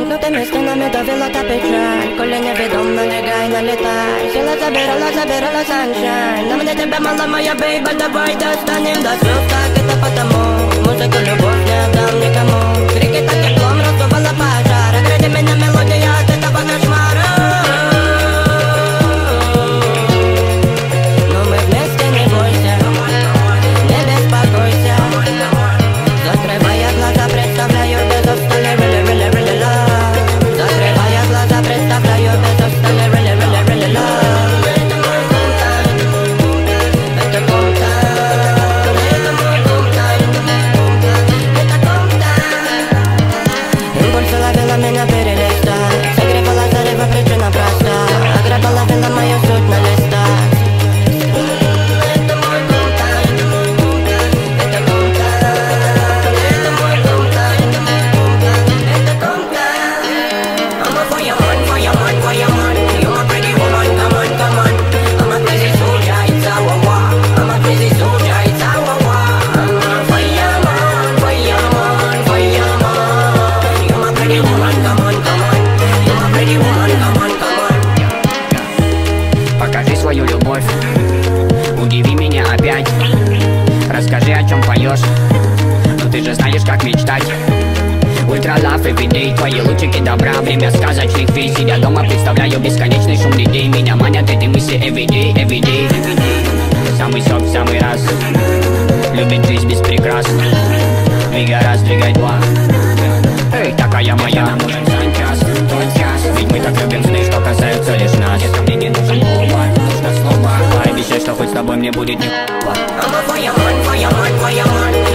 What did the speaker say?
Замкнутыми стенами давила та печаль. Коли невідом налягай, налітай. Сіла забирала саншайн. На мене тебе мало, моя бейба, давай достанем до слез. Так это потому, музыку любовь не отдам никому. Крики так теплом раздувала пожар. Огради меня мелодия от этого кошмара. Но мы вместе, не бойся, не беспокойся. Закрывая глаза, представляю без устали, really, really love. Закрывая глаза, представляю без устали, really, really love. Это мой кунтайн, это кунтайн, это мой кунтайн, это кунтайн. Импульсы ловила меня перелистать, согревала залива, причина проста. Ограбала вела мою суть на листах. Это мой кунтайн, это кунтайн, это мой кунтайн, это кунтайн. I'm a fireman, fireman, fireman. You're a pretty woman, come on, come on. I'm a crazy soldier, it's our war. I'm a crazy soldier, it's our war. I'm a fireman, fireman, fireman. You're a pretty woman, come on, come on. You're a pretty woman, come on, come on. Покажи свою любовь, удиви меня опять. Расскажи, о чем поешь, ну ты же знаешь, как мечтать. Ультра лав everyday, твои лучики добра, время сказочных фей. Сидя дома, представляю бесконечный шум людей. Меня манят эти мысли everyday, everyday. Самый сок, в самый раз. Любит жизнь без прикрас. Двигай раз, двигай два. Эй, такая моя, нам нужен час, твой час. Ведь мы так любим сны, что касаются лишь нас. Детка, мне не нужен повар, нужно снова. Обещай, что хоть с тобой мне будет не I'm a fireman, fireman, fireman.